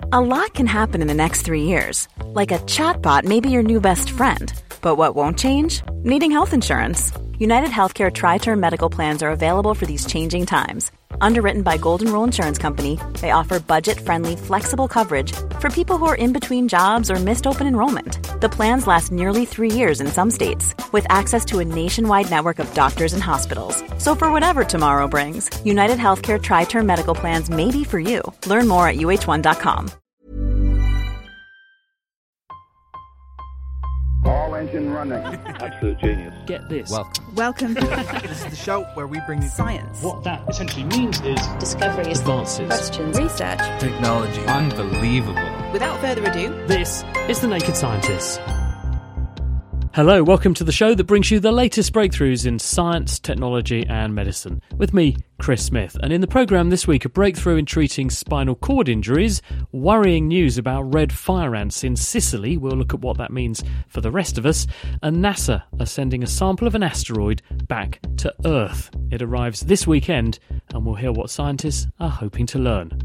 A lot can happen in the next 3 years. Like a chatbot may be your new best friend. But what won't change? Needing health insurance. United Healthcare Tri-Term Medical Plans are available for these changing times. Underwritten by Golden Rule Insurance Company, they offer budget-friendly, flexible coverage for people who are in between jobs or missed open enrollment. The plans last nearly 3 years in some states, with access to a nationwide network of doctors and hospitals. So for whatever tomorrow brings, United Healthcare Tri-Term Medical Plans may be for you. Learn more at uh1.com. All engine running. Absolute genius. Get this. Welcome. This is the show where we bring you Science. What that essentially means is Discoveries. Advances. Questions. Research. technology. Unbelievable. Without further ado, This is The Naked Scientists. Hello, welcome to the show that brings you the latest breakthroughs in science, technology and medicine. With me, Chris Smith. And in the programme this week, a breakthrough in treating spinal cord injuries, worrying news about red fire ants in Sicily, we'll look at what that means for the rest of us, and NASA are sending a sample of an asteroid back to Earth. It arrives this weekend, and we'll hear what scientists are hoping to learn.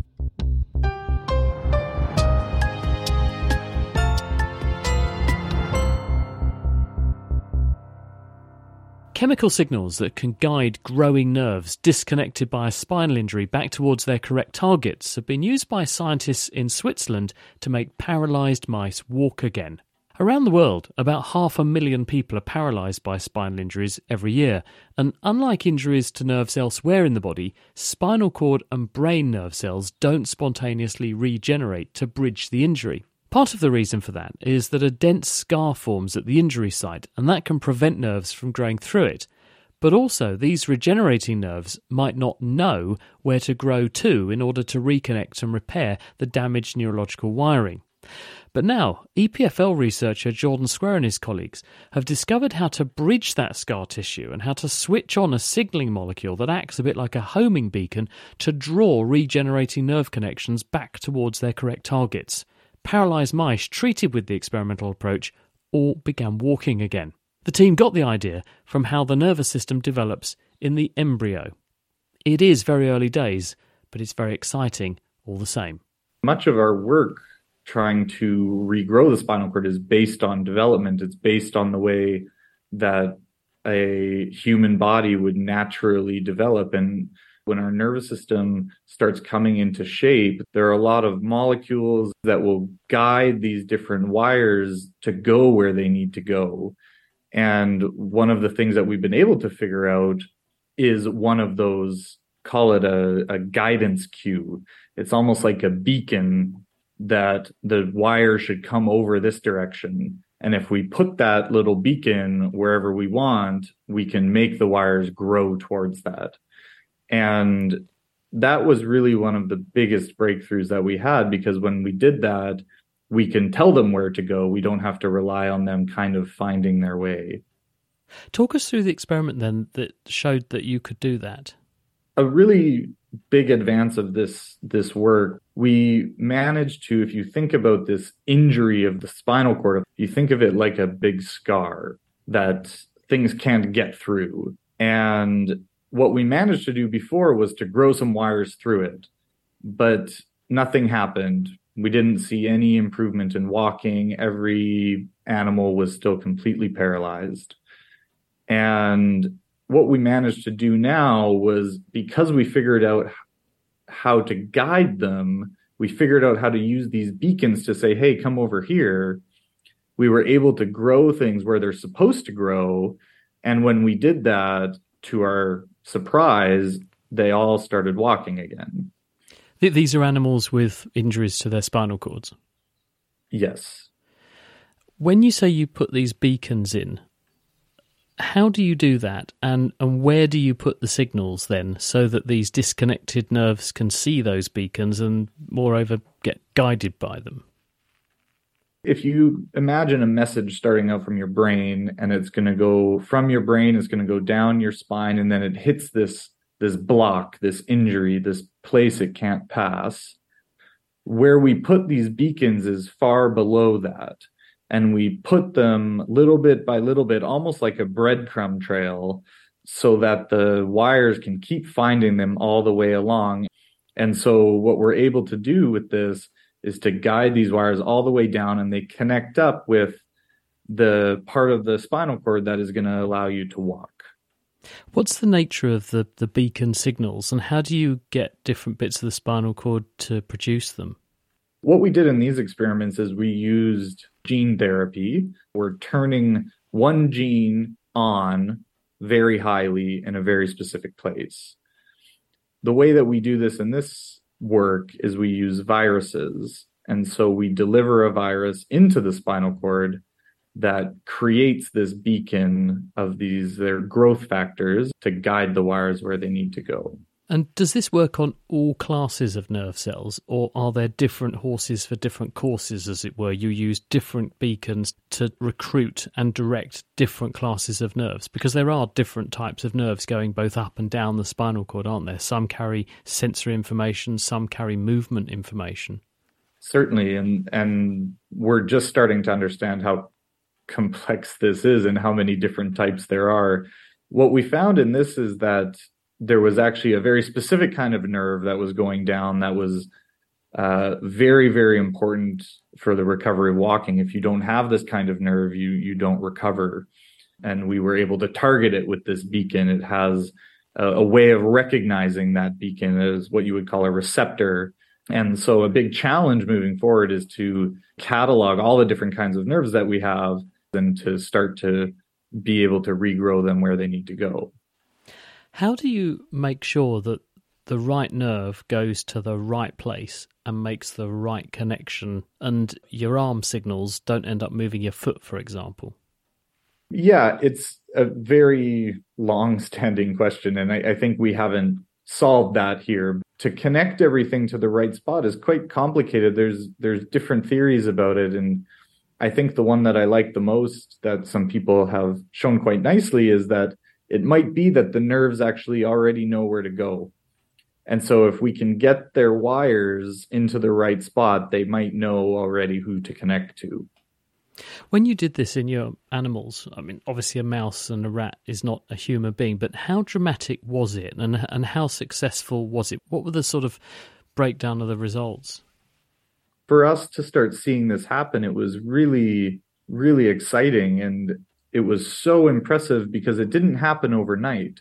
Chemical signals that can guide growing nerves disconnected by a spinal injury back towards their correct targets have been used by scientists in Switzerland to make paralysed mice walk again. Around the world, about 500,000 people are paralysed by spinal injuries every year, and unlike injuries to nerves elsewhere in the body, spinal cord and brain nerve cells don't spontaneously regenerate to bridge the injury. Part of the reason for that is that a dense scar forms at the injury site, and that can prevent nerves from growing through it. But also, these regenerating nerves might not know where to grow to in order to reconnect and repair the damaged neurological wiring. But now, EPFL researcher Jordan Square and his colleagues have discovered how to bridge that scar tissue and how to switch on a signalling molecule that acts a bit like a homing beacon to draw regenerating nerve connections back towards their correct targets. Paralysed mice treated with the experimental approach all began walking again. The team got the idea from how the nervous system develops in the embryo. It is very early days, but it's very exciting all the same. Much of our work trying to regrow the spinal cord is based on development. It's based on the way that a human body would naturally develop. And when our nervous system starts coming into shape, there are a lot of molecules that will guide these different wires to go where they need to go. And one of the things that we've been able to figure out is one of those, call it a guidance cue. It's almost like a beacon that the wire should come over this direction. And if we put that little beacon wherever we want, we can make the wires grow towards that. And that was really one of the biggest breakthroughs that we had, because when we did that, we can tell them where to go. We don't have to rely on them kind of finding their way. Talk us through the experiment then that showed that you could do that. A really big advance of this work, we managed to, if you think about this injury of the spinal cord, you think of it like a big scar that things can't get through. And what we managed to do before was to grow some wires through it, but nothing happened. We didn't see any improvement in walking. Every animal was still completely paralyzed. And what we managed to do now was, because we figured out how to guide them, we figured out how to use these beacons to say, hey, come over here. We were able to grow things where they're supposed to grow. And when we did that, to our surprise, they all started walking again. These are animals with injuries to their spinal cords? Yes. When you say you put these beacons in, how do you do that? And where do you put the signals then, so that these disconnected nerves can see those beacons and moreover get guided by them? If you imagine a message starting out from your brain, and it's going to go from your brain, it's going to go down your spine, and then it hits this block, this injury, this place it can't pass. Where we put these beacons is far below that. And we put them little bit by little bit, almost like a breadcrumb trail, so that the wires can keep finding them all the way along. And so what we're able to do with this is to guide these wires all the way down, and they connect up with the part of the spinal cord that is going to allow you to walk. What's the nature of the beacon signals, and how do you get different bits of the spinal cord to produce them? What we did in these experiments is we used gene therapy. We're turning one gene on very highly in a very specific place. The way that we do this in this work is we use viruses. And so we deliver a virus into the spinal cord that creates this beacon of their growth factors to guide the wires where they need to go. And does this work on all classes of nerve cells, or are there different horses for different courses, as it were? You use different beacons to recruit and direct different classes of nerves, because there are different types of nerves going both up and down the spinal cord, aren't there? Some carry sensory information, some carry movement information. Certainly, and we're just starting to understand how complex this is and how many different types there are. What we found in this is that there was actually a very specific kind of nerve that was going down that was very, very important for the recovery of walking. If you don't have this kind of nerve, you don't recover. And we were able to target it with this beacon. It has a way of recognizing that beacon as what you would call a receptor. And so a big challenge moving forward is to catalog all the different kinds of nerves that we have and to start to be able to regrow them where they need to go. How do you make sure that the right nerve goes to the right place and makes the right connection, and your arm signals don't end up moving your foot, for example? Yeah, it's a very long-standing question, and I think we haven't solved that here. To connect everything to the right spot is quite complicated. There's different theories about it, and I think the one that I like the most that some people have shown quite nicely is that it might be that the nerves actually already know where to go. And so if we can get their wires into the right spot, they might know already who to connect to. When you did this in your animals, I mean, obviously a mouse and a rat is not a human being, but how dramatic was it and how successful was it? What were the sort of breakdown of the results? For us to start seeing this happen, it was really, really exciting. And it was so impressive because it didn't happen overnight.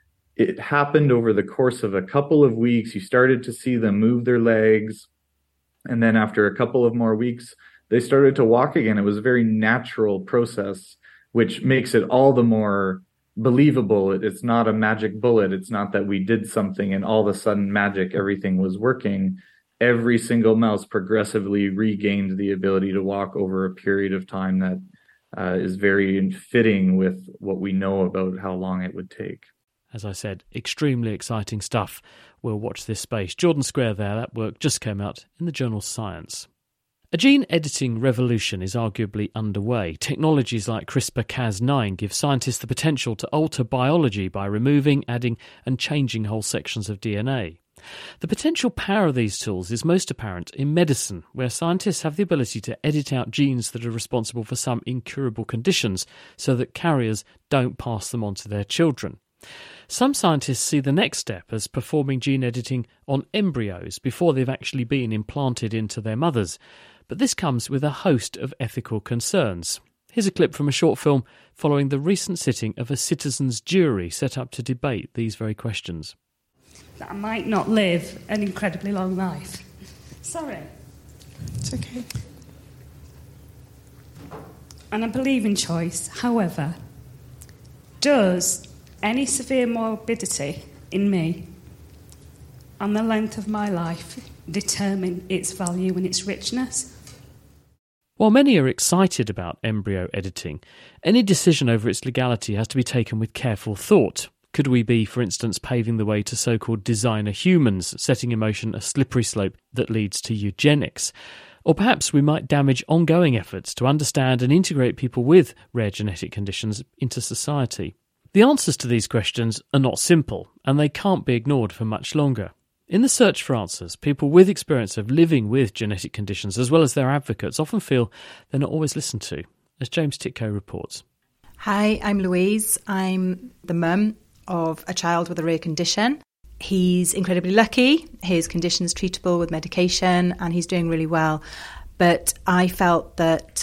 It happened over the course of a couple of weeks. You started to see them move their legs. And then after a couple of more weeks, they started to walk again. It was a very natural process, which makes it all the more believable. It's not a magic bullet. It's not that we did something and all of a sudden magic, everything was working. Every single mouse progressively regained the ability to walk over a period of time that is very fitting with what we know about how long it would take. As I said, extremely exciting stuff. We'll watch this space. Jordan Square there, that work just came out in the journal Science. A gene editing revolution is arguably underway. Technologies like CRISPR-Cas9 give scientists the potential to alter biology by removing, adding and changing whole sections of DNA. The potential power of these tools is most apparent in medicine, where scientists have the ability to edit out genes that are responsible for some incurable conditions so that carriers don't pass them on to their children. Some scientists see the next step as performing gene editing on embryos before they've actually been implanted into their mothers. But this comes with a host of ethical concerns. Here's a clip from a short film following the recent sitting of a citizens' jury set up to debate these very questions. That I might not live an incredibly long life. Sorry. It's okay. And I believe in choice. However, does any severe morbidity in me and the length of my life determine its value and its richness? While many are excited about embryo editing, any decision over its legality has to be taken with careful thought. Could we be, for instance, paving the way to so-called designer humans, setting in motion a slippery slope that leads to eugenics? Or perhaps we might damage ongoing efforts to understand and integrate people with rare genetic conditions into society. The answers to these questions are not simple, and they can't be ignored for much longer. In the search for answers, people with experience of living with genetic conditions, as well as their advocates, often feel they're not always listened to, as James Titko reports. Hi, I'm Louise. I'm the mum of a child with a rare condition. He's incredibly lucky. His condition's treatable with medication and he's doing really well. But I felt that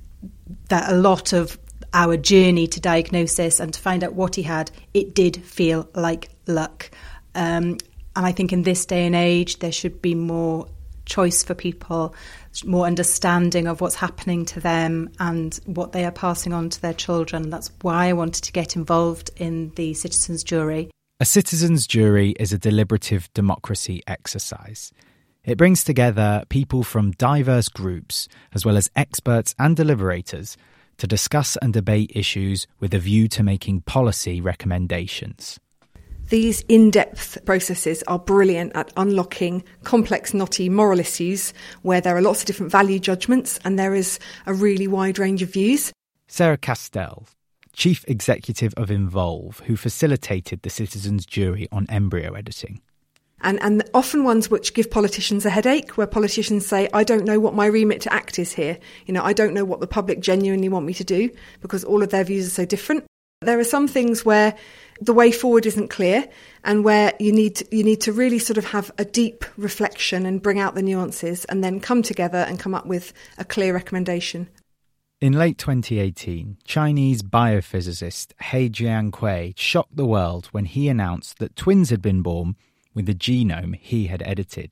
a lot of our journey to diagnosis and to find out what he had, it did feel like luck. And I think in this day and age, there should be more choice for people, more understanding of what's happening to them and what they are passing on to their children. That's why I wanted to get involved in the citizens' jury. A citizens' jury is a deliberative democracy exercise. It brings together people from diverse groups, as well as experts and deliberators, to discuss and debate issues with a view to making policy recommendations. These in-depth processes are brilliant at unlocking complex, knotty moral issues where there are lots of different value judgments and there is a really wide range of views. Sarah Castell, Chief Executive of Involve, who facilitated the citizens' jury on embryo editing. And often ones which give politicians a headache, where politicians say, I don't know what my remit to act is here. I don't know what the public genuinely want me to do because all of their views are so different. There are some things where the way forward isn't clear and where you need to really sort of have a deep reflection and bring out the nuances and then come together and come up with a clear recommendation. In late 2018, Chinese biophysicist He Jiankui shocked the world when he announced that twins had been born with the genome he had edited.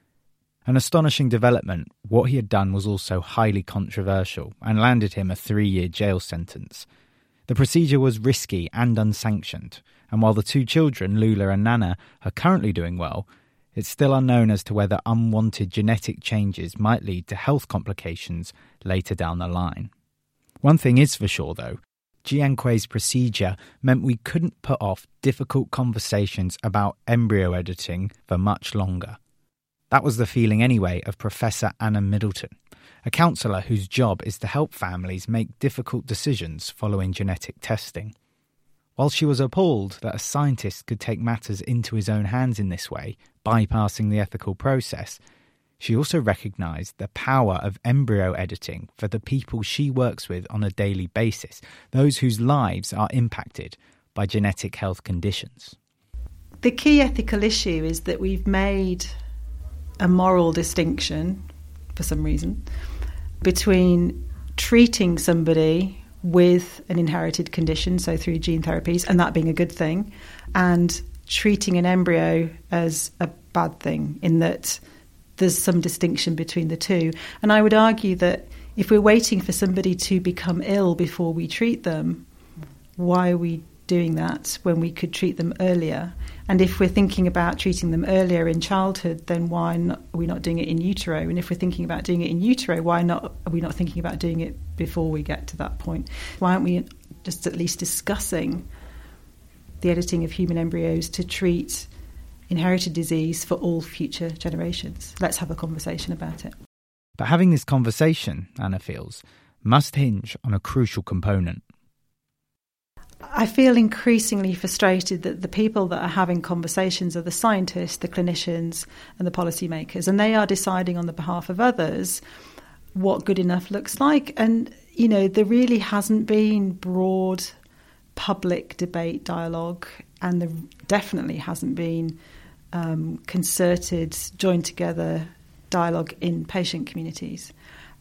An astonishing development, what he had done was also highly controversial and landed him a 3-year jail sentence. The procedure was risky and unsanctioned, and while the 2 children, Lula and Nana, are currently doing well, it's still unknown as to whether unwanted genetic changes might lead to health complications later down the line. One thing is for sure, though. Jiankui's procedure meant we couldn't put off difficult conversations about embryo editing for much longer. That was the feeling anyway of Professor Anna Middleton, a counsellor whose job is to help families make difficult decisions following genetic testing. While she was appalled that a scientist could take matters into his own hands in this way, bypassing the ethical process, she also recognised the power of embryo editing for the people she works with on a daily basis, those whose lives are impacted by genetic health conditions. The key ethical issue is that we've made a moral distinction, for some reason, between treating somebody with an inherited condition, so through gene therapies, and that being a good thing, and treating an embryo as a bad thing, in that there's some distinction between the two. And I would argue that if we're waiting for somebody to become ill before we treat them, why are we doing that when we could treat them earlier? And if we're thinking about treating them earlier in childhood, then why are we not doing it in utero? And if we're thinking about doing it in utero, why are we not thinking about doing it before we get to that point? Why aren't we just at least discussing the editing of human embryos to treat inherited disease for all future generations? Let's have a conversation about it. But having this conversation, Anna feels, must hinge on a crucial component. I feel increasingly frustrated that the people that are having conversations are the scientists, the clinicians and the policymakers, and they are deciding on the behalf of others what good enough looks like. And, there really hasn't been broad public debate dialogue, and there definitely hasn't been concerted, joined together dialogue in patient communities.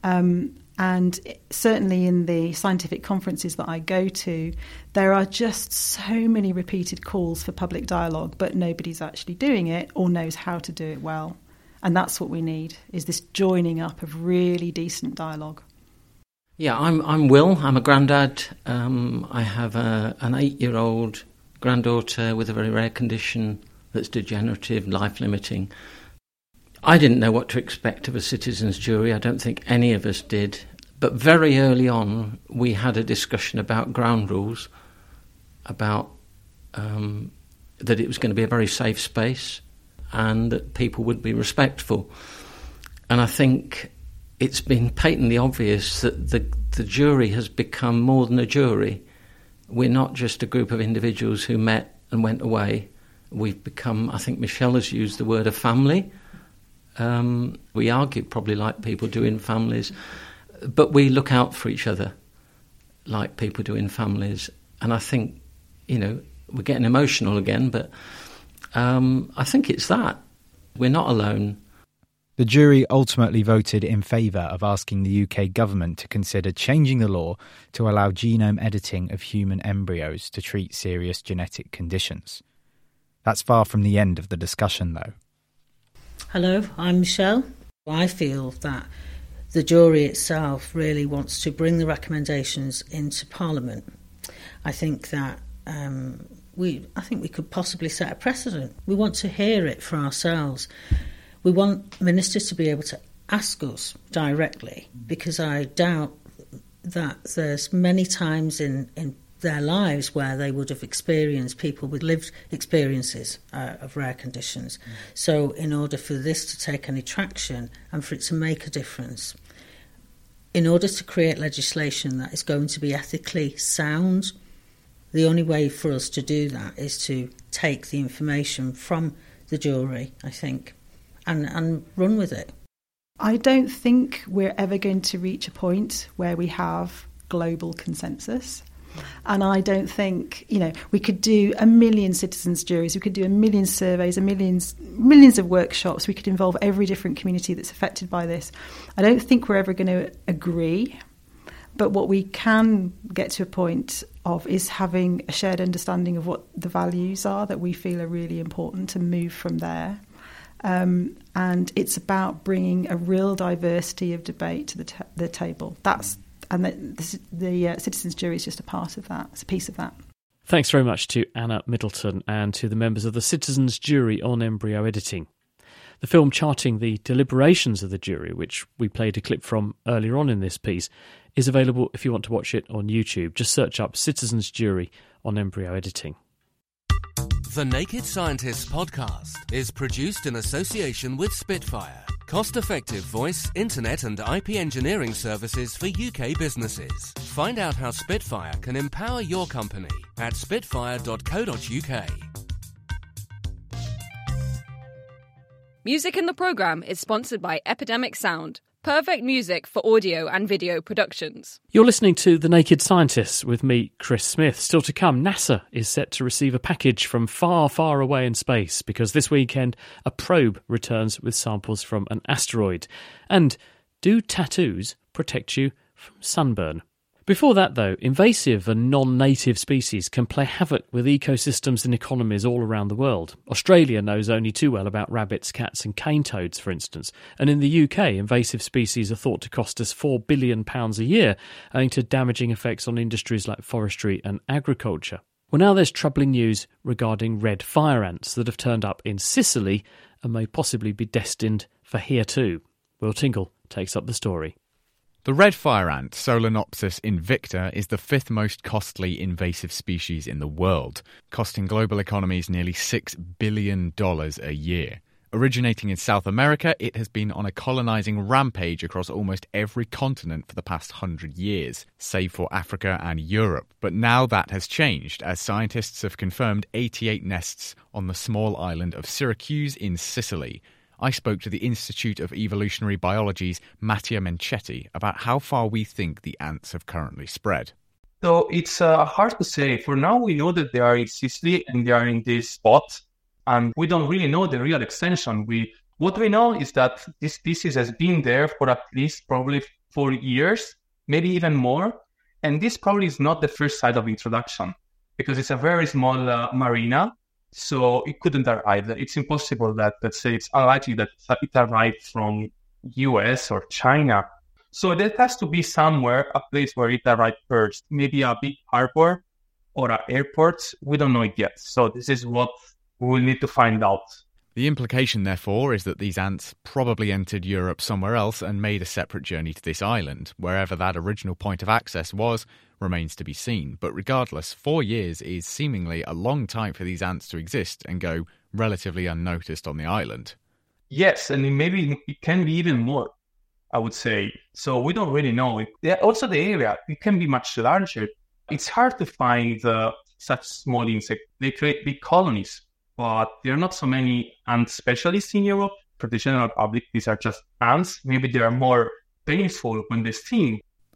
And certainly in the scientific conferences that I go to, there are just so many repeated calls for public dialogue, but nobody's actually doing it or knows how to do it well. And that's what we need, is this joining up of really decent dialogue. Yeah, I'm Will. I'm a granddad. I have an 8-year-old granddaughter with a very rare condition that's degenerative, life-limiting. I didn't know what to expect of a citizens' jury. I don't think any of us did. But very early on, we had a discussion about ground rules, about that it was going to be a very safe space and that people would be respectful. And I think it's been patently obvious that the jury has become more than a jury. We're not just a group of individuals who met and went away. We've become, I think Michelle has used the word, a family. We argue probably like people do in families, but we look out for each other like people do in families. And I think, we're getting emotional again, but I think it's that. We're not alone. The jury ultimately voted in favour of asking the UK government to consider changing the law to allow genome editing of human embryos to treat serious genetic conditions. That's far from the end of the discussion, though. Hello, I'm Michelle. I feel that the jury itself really wants to bring the recommendations into Parliament. I think that we could possibly set a precedent. We want to hear it for ourselves. We want ministers to be able to ask us directly, because I doubt that there's many times in their lives where they would have experienced people with lived experiences of rare conditions. So in order for this to take any traction and for it to make a difference, in order to create legislation that is going to be ethically sound, the only way for us to do that is to take the information from the jury, I think, and run with it. I don't think we're ever going to reach a point where we have global consensus. And I don't think, we could do 1 million citizens' juries, we could do 1 million surveys, millions of workshops, we could involve every different community that's affected by this. I don't think we're ever going to agree, but what we can get to a point of is having a shared understanding of what the values are that we feel are really important, to move from there. And it's about bringing a real diversity of debate to the table. The citizens' jury is just a part of that. It's a piece of that. Thanks very much to Anna Middleton and to the members of the citizens' jury on embryo editing. The film charting the deliberations of the jury, which we played a clip from earlier on in this piece, is available if you want to watch it on YouTube. Just search up Citizens' Jury on embryo editing. The Naked Scientists podcast is produced in association with Spitfire, cost-effective voice, internet and IP engineering services for UK businesses. Find out how Spitfire can empower your company at spitfire.co.uk. Music in the programme is sponsored by Epidemic Sound. Perfect music for audio and video productions. You're listening to The Naked Scientists with me, Chris Smith. Still to come, NASA is set to receive a package from far, far away in space because this weekend a probe returns with samples from an asteroid. And do tattoos protect you from sunburn? Before that, though, invasive and non-native species can play havoc with ecosystems and economies all around the world. Australia knows only too well about rabbits, cats and cane toads, for instance. And in the UK, invasive species are thought to cost us £4 billion a year, owing to damaging effects on industries like forestry and agriculture. Well, now there's troubling news regarding red fire ants that have turned up in Sicily and may possibly be destined for here too. Will Tingle takes up the story. The red fire ant, Solenopsis invicta, is the fifth most costly invasive species in the world, costing global economies nearly $6 billion a year. Originating in South America, it has been on a colonising rampage across almost every continent for the past 100 years, save for Africa and Europe. But now that has changed, as scientists have confirmed 88 nests on the small island of Syracuse in Sicily. I spoke to the Institute of Evolutionary Biology's Mattia Menchetti about how far we think the ants have currently spread. So it's hard to say. For now, we know that they are in Sicily and they are in this spot, and we don't really know the real extension. What we know is that this species has been there for at least probably 4 years, maybe even more, and this probably is not the first site of introduction, because it's a very small marina. So it couldn't arrive. It's impossible that, let's say, it's unlikely that it arrived from US or China. So there has to be somewhere, a place where it arrived first. Maybe a big harbor or an airport. We don't know it yet. So this is what we will need to find out. The implication, therefore, is that these ants probably entered Europe somewhere else and made a separate journey to this island. Wherever that original point of access was remains to be seen. But regardless, 4 years is seemingly a long time for these ants to exist and go relatively unnoticed on the island. Yes, and maybe it can be even more, I would say. So we don't really know. Also, the area, it can be much larger. It's hard to find such small insects. They create big colonies, but there are not so many ant specialists in Europe. For the general public, these are just ants. Maybe they are more painful when they sting.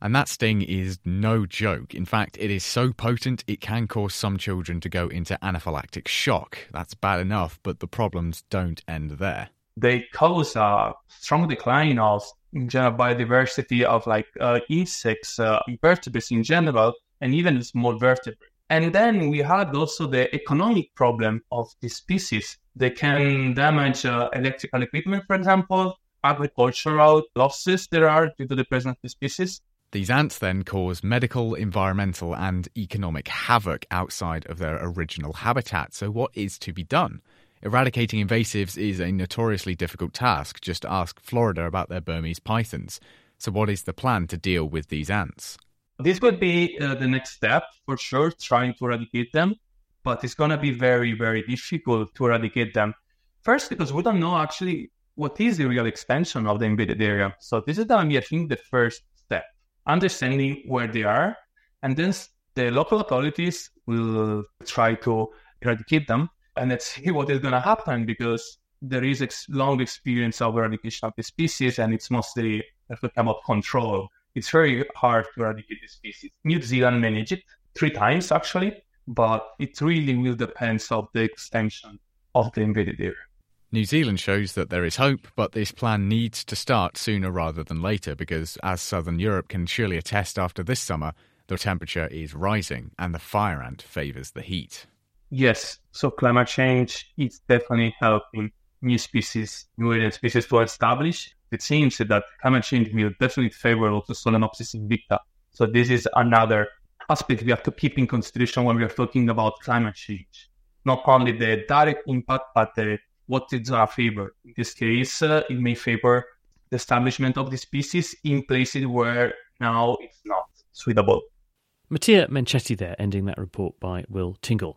And that sting is no joke. In fact, it is so potent it can cause some children to go into anaphylactic shock. That's bad enough, but the problems don't end there. They cause a strong decline of, in general, biodiversity of insects, invertebrates in general, and even small vertebrates. And then we had also the economic problem of these species. They can damage electrical equipment, for example, agricultural losses there are due to the presence of the species. These ants then cause medical, environmental and economic havoc outside of their original habitat. So what is to be done? Eradicating invasives is a notoriously difficult task. Just ask Florida about their Burmese pythons. So what is the plan to deal with these ants? This would be the next step, for sure, trying to eradicate them. But it's going to be very, very difficult to eradicate them. First, because we don't know actually what is the real expansion of the invaded area. So this is going to be, I think, the first step. Understanding where they are, and then the local authorities will try to eradicate them. And let's see what is going to happen, because there is long experience of eradication of the species, and it's mostly about control. It's very hard to eradicate the species. New Zealand managed it 3 times, actually, but it really will depend on the extension of the invaded area. New Zealand shows that there is hope, but this plan needs to start sooner rather than later because, as Southern Europe can surely attest after this summer, the temperature is rising and the fire ant favours the heat. Yes, so climate change is definitely helping new species, new alien species to establish. It seems that climate change will definitely favour also Solenopsis invicta. So this is another aspect we have to keep in consideration when we are talking about climate change. Not only the direct impact, but what it's our favor. In this case, it may favor the establishment of the species in places where now it's not suitable. Mattia Menchetti there, ending that report by Will Tingle.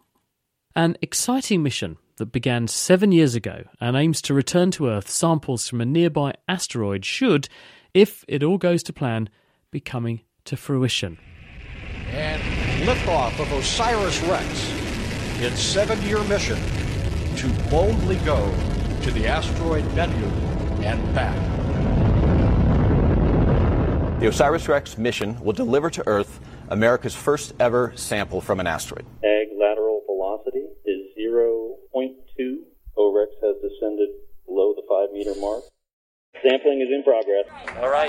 An exciting mission that began 7 years ago and aims to return to Earth samples from a nearby asteroid should, if it all goes to plan, be coming to fruition. And liftoff of OSIRIS-REx, its 7-year mission to boldly go to the asteroid Bennu and back. The OSIRIS-REx mission will deliver to Earth America's first ever sample from an asteroid. Ag lateral velocity is 0.2. OREX has descended below the 5-meter mark. Sampling is in progress. All right.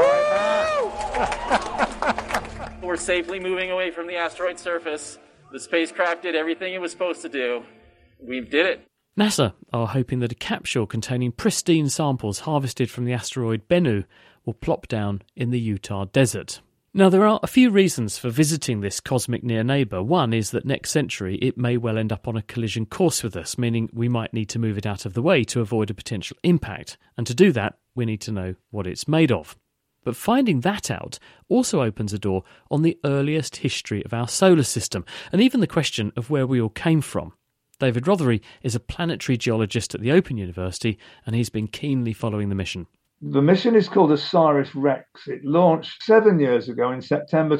We're safely moving away from the asteroid surface. The spacecraft did everything it was supposed to do. We did it. NASA are hoping that a capsule containing pristine samples harvested from the asteroid Bennu will plop down in the Utah desert. Now, there are a few reasons for visiting this cosmic near neighbour. One is that next century it may well end up on a collision course with us, meaning we might need to move it out of the way to avoid a potential impact. And to do that, we need to know what it's made of. But finding that out also opens a door on the earliest history of our solar system, and even the question of where we all came from. David Rothery is a planetary geologist at the Open University, and he's been keenly following the mission. The mission is called OSIRIS-REx. It launched 7 years ago in September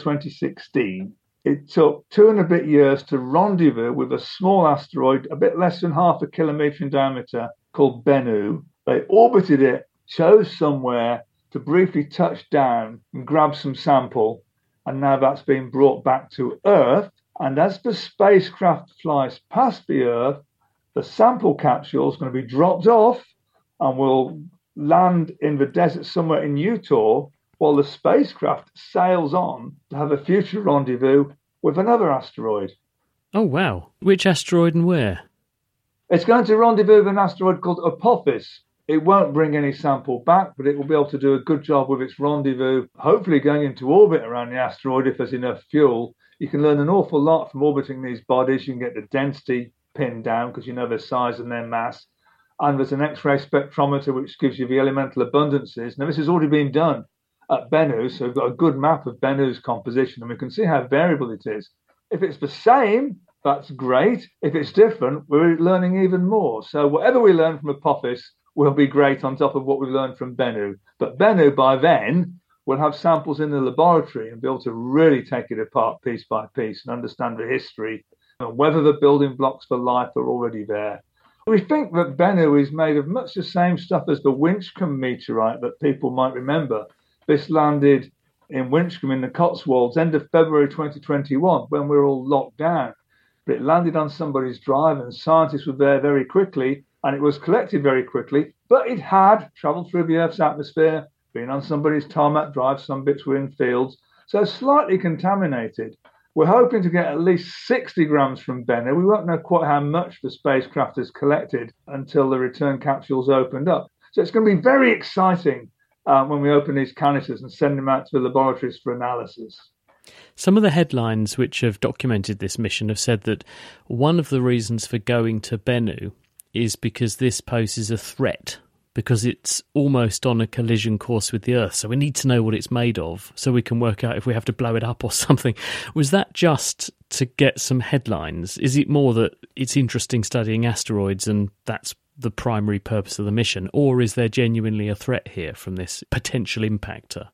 2016. It took 2 and a bit years to rendezvous with a small asteroid, a bit less than half a kilometre in diameter, called Bennu. They orbited it, chose somewhere to briefly touch down and grab some sample, and now that's been brought back to Earth. And as the spacecraft flies past the Earth, the sample capsule is going to be dropped off and will land in the desert somewhere in Utah while the spacecraft sails on to have a future rendezvous with another asteroid. Oh, wow. Which asteroid and where? It's going to rendezvous with an asteroid called Apophis. It won't bring any sample back, but it will be able to do a good job with its rendezvous, hopefully going into orbit around the asteroid if there's enough fuel. You can learn an awful lot from orbiting these bodies. You can get the density pinned down because you know their size and their mass. And there's an X-ray spectrometer which gives you the elemental abundances. Now, this has already been done at Bennu, so we've got a good map of Bennu's composition, and we can see how variable it is. If it's the same, that's great. If it's different, we're learning even more. So whatever we learn from Apophis will be great on top of what we've learned from Bennu. But Bennu, by then, will have samples in the laboratory and be able to really take it apart piece by piece and understand the history and whether the building blocks for life are already there. We think that Bennu is made of much the same stuff as the Winchcombe meteorite that people might remember. This landed in Winchcombe in the Cotswolds, end of February 2021, when we were all locked down. But it landed on somebody's drive, and scientists were there very quickly, and it was collected very quickly. But it had travelled through the Earth's atmosphere, been on somebody's tarmac drive, some bits were in fields, so slightly contaminated. We're hoping to get at least 60 grams from Bennu. We won't know quite how much the spacecraft has collected until the return capsules opened up. So it's going to be very exciting when we open these canisters and send them out to the laboratories for analysis. Some of the headlines which have documented this mission have said that one of the reasons for going to Bennu is because this poses a threat, because it's almost on a collision course with the Earth. So we need to know what it's made of so we can work out if we have to blow it up or something. Was that just to get some headlines? Is it more that it's interesting studying asteroids and that's the primary purpose of the mission? Or is there genuinely a threat here from this potential impactor?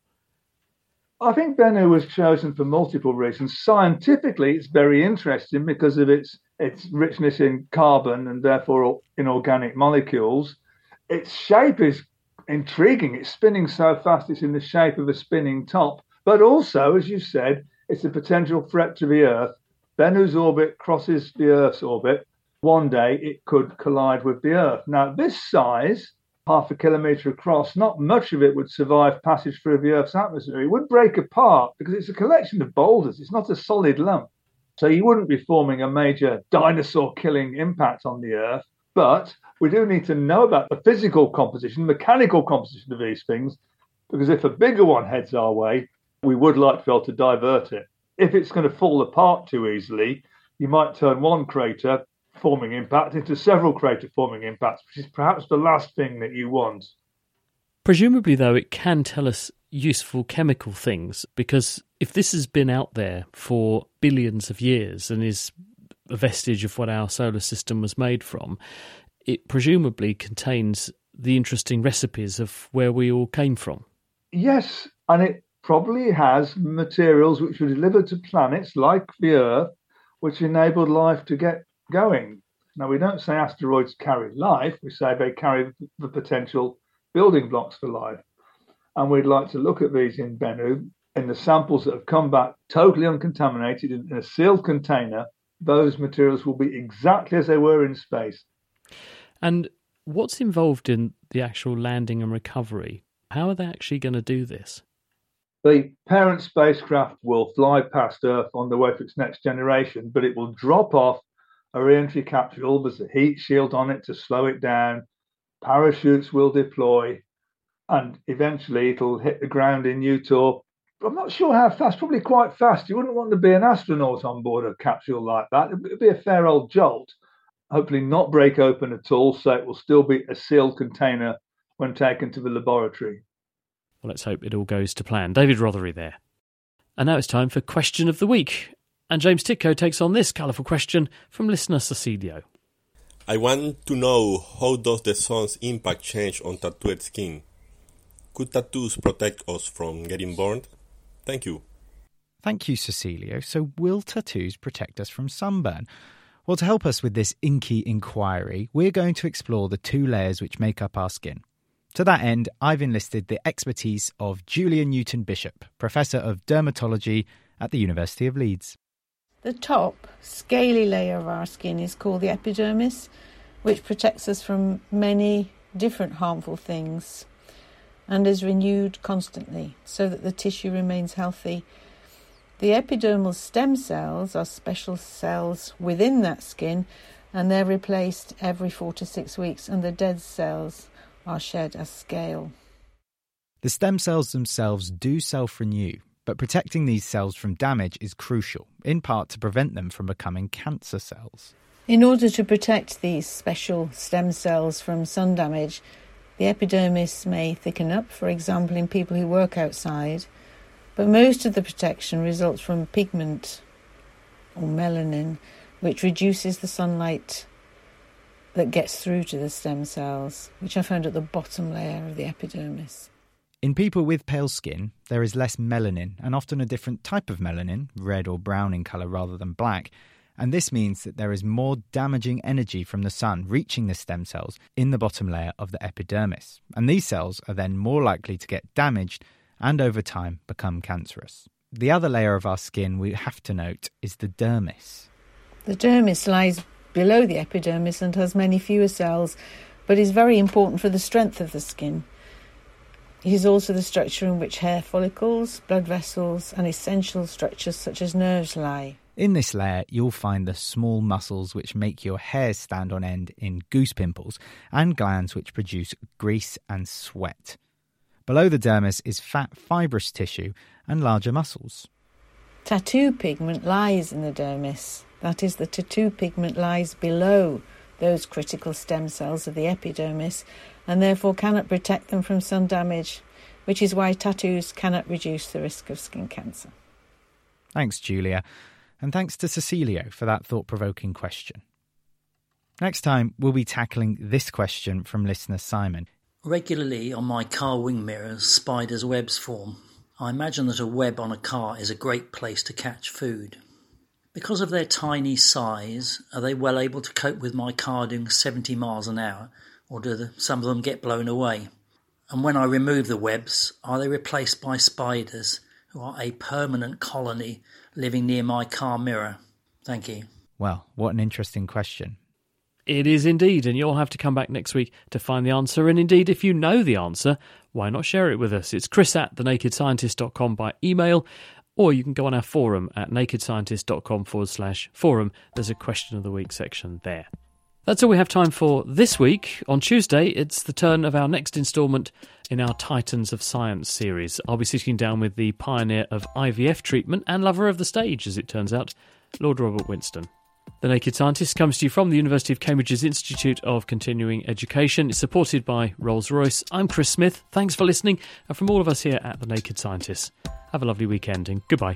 I think Bennu was chosen for multiple reasons. Scientifically, it's very interesting because of its richness in carbon and therefore in organic molecules. Its shape is intriguing. It's spinning so fast, it's in the shape of a spinning top. But also, as you said, it's a potential threat to the Earth. Bennu's orbit crosses the Earth's orbit. One day, it could collide with the Earth. Now, this size, 0.5 kilometre across, not much of it would survive passage through the Earth's atmosphere. It would break apart because it's a collection of boulders. It's not a solid lump. So you wouldn't be forming a major dinosaur-killing impact on the Earth. But we do need to know about the physical composition, mechanical composition of these things, because if a bigger one heads our way, we would like to be able to divert it. If it's going to fall apart too easily, you might turn one crater forming impact into several crater forming impacts, which is perhaps the last thing that you want. Presumably, though, it can tell us useful chemical things, because if this has been out there for billions of years and is a vestige of what our solar system was made from, it presumably contains the interesting recipes of where we all came from. Yes, and it probably has materials which were delivered to planets like the Earth, which enabled life to get going. Now, we don't say asteroids carry life, we say they carry the potential building blocks for life. And we'd like to look at these in Bennu, in the samples that have come back totally uncontaminated in a sealed container. Those materials will be exactly as they were in space. And what's involved in the actual landing and recovery? How are they actually going to do this? The parent spacecraft will fly past Earth on the way for its next generation, but it will drop off a re-entry capsule. There's a heat shield on it to slow it down. Parachutes will deploy, and eventually it'll hit the ground in Utah. I'm not sure how fast, probably quite fast. You wouldn't want to be an astronaut on board a capsule like that. It'd be a fair old jolt. Hopefully not break open at all, so it will still be a sealed container when taken to the laboratory. Well, let's hope it all goes to plan. David Rothery there. And now it's time for Question of the Week. And James Titko takes on this colourful question from listener Cecilio. I want to know, how does the sun's impact change on tattooed skin? Could tattoos protect us from getting burned? Thank you. Thank you, Cecilio. So will tattoos protect us from sunburn? Well, to help us with this inky inquiry, we're going to explore the two layers which make up our skin. To that end, I've enlisted the expertise of Julia Newton-Bishop, Professor of Dermatology at the University of Leeds. The top, scaly layer of our skin is called the epidermis, which protects us from many different harmful things and is renewed constantly so that the tissue remains healthy. The epidermal stem cells are special cells within that skin, and they're replaced every 4 to 6 weeks, and the dead cells are shed as scale. The stem cells themselves do self-renew, but protecting these cells from damage is crucial, in part to prevent them from becoming cancer cells. In order to protect these special stem cells from sun damage, the epidermis may thicken up, for example, in people who work outside, but most of the protection results from pigment or melanin, which reduces the sunlight that gets through to the stem cells, which are found at the bottom layer of the epidermis. In people with pale skin, there is less melanin, and often a different type of melanin, red or brown in colour rather than black, and this means that there is more damaging energy from the sun reaching the stem cells in the bottom layer of the epidermis, and these cells are then more likely to get damaged and over time become cancerous. The other layer of our skin we have to note is the dermis. The dermis lies below the epidermis and has many fewer cells, but is very important for the strength of the skin. It is also the structure in which hair follicles, blood vessels, and essential structures such as nerves lie. In this layer, you'll find the small muscles which make your hairs stand on end in goose pimples, and glands which produce grease and sweat. Below the dermis is fat, fibrous tissue and larger muscles. Tattoo pigment lies in the dermis. That is, the tattoo pigment lies below those critical stem cells of the epidermis and therefore cannot protect them from sun damage, which is why tattoos cannot reduce the risk of skin cancer. Thanks, Julia. And thanks to Cecilio for that thought-provoking question. Next time, we'll be tackling this question from listener Simon. Regularly on my car wing mirrors, spiders' webs form. I imagine that a web on a car is a great place to catch food. Because of their tiny size, are they well able to cope with my car doing 70 miles an hour, or do some of them get blown away? And when I remove the webs, are they replaced by spiders, who are a permanent colony living near my car mirror? Thank you. Well, what an interesting question. It is indeed, and you'll have to come back next week to find the answer. And indeed, if you know the answer, why not share it with us? It's chris@thenakedscientist.com by email, or you can go on our forum at nakedscientist.com/forum. There's a question of the week section there. That's all we have time for this week. On Tuesday, it's the turn of our next instalment in our Titans of Science series. I'll be sitting down with the pioneer of IVF treatment and lover of the stage, as it turns out, Lord Robert Winston. The Naked Scientist comes to you from the University of Cambridge's Institute of Continuing Education. It's supported by Rolls-Royce. I'm Chris Smith. Thanks for listening. And from all of us here at The Naked Scientist, have a lovely weekend and goodbye.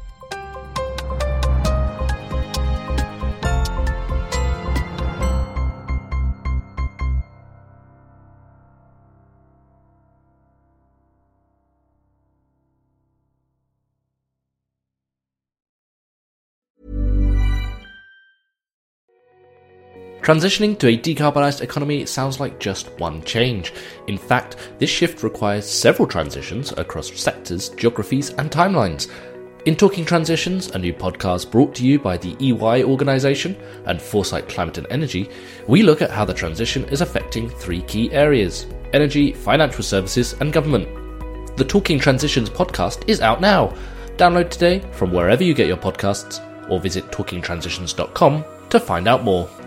Transitioning to a decarbonised economy sounds like just one change. In fact, this shift requires several transitions across sectors, geographies and timelines. In Talking Transitions, a new podcast brought to you by the EY organisation and Foresight Climate and Energy, we look at how the transition is affecting three key areas: energy, financial services and government. The Talking Transitions podcast is out now. Download today from wherever you get your podcasts or visit talkingtransitions.com to find out more.